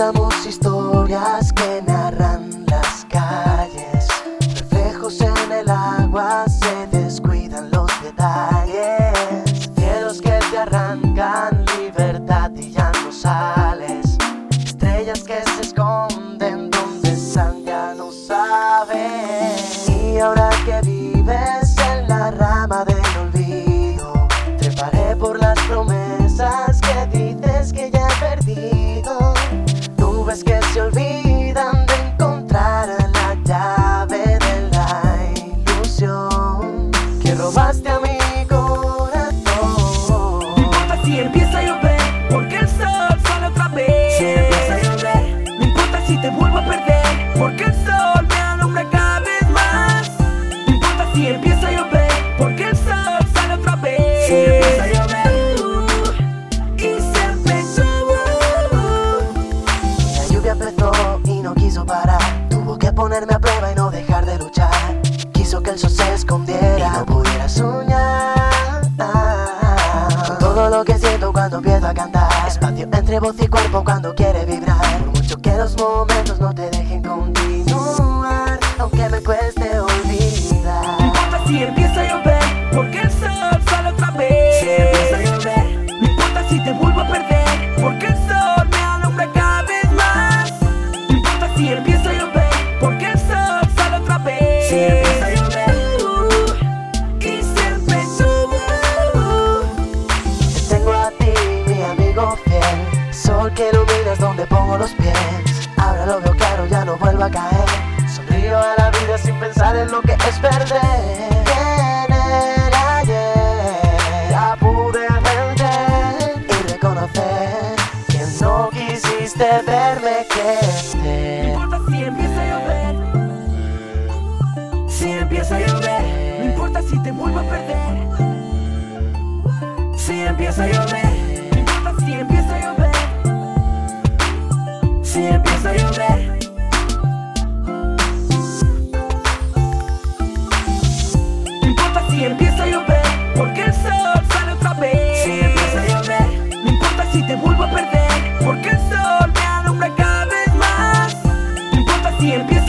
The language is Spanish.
Contamos historias que narran las calles, reflejos en el agua, se descuidan los detalles, cielos que te arrancan libertad y ya no sales, estrellas que se esconden donde están ya no sabes. Y ahora que vives en la rama del olvido, treparé por las promesas que dices que ya he perdido. Nubes que se olvidan de encontrar la llave de la ilusión que robaste a mi corazón. No importa si empieza a llover, porque el sol sale otra vez. Si empieza a llover, no importa si te vuelvo a perder, porque el sol me alumbra cada vez más. No importa si empieza a llover, porque el sol sale otra vez. Si empieza a llover, y se empezó. La lluvia empezó y no quiso parar, tuvo que ponerme a prueba y no dejar de luchar. Quiso que el sol se escondiera y no pudiera soñar con todo lo que siento cuando empiezo a cantar. Espacio entre voz y cuerpo cuando quiere vibrar, por mucho que los momentos no te dejen continuar, aunque me cueste olvidar. No importa si empieza a llover, porque el sol sale otra vez. Si empieza a llover, no importa si te vuelvo a perder, porque el sol me alumbra cada vez más. No importa si empieza a llover, porque el sol sale otra vez. Si empieza a llover, y se empezó. Te tengo a ti, mi amigo fiel, sol que iluminas donde pongo los pies. Ahora lo veo claro, ya no vuelvo a caer. Sonrío a la vida sin pensar en lo que es perder. En el ayer ya pude ver y reconocer que no quisiste verme No crecer. importa si empieza a llover, si empieza a llover, no importa si te vuelvo a perder. Si empieza a llover, no importa si empieza a llover. Si empieza a llover, no importa si empieza a llover, porque el sol sale otra vez. Si empieza a llover, no importa si te vuelvo a perder, porque el sol me alumbra cada vez más. No importa si empieza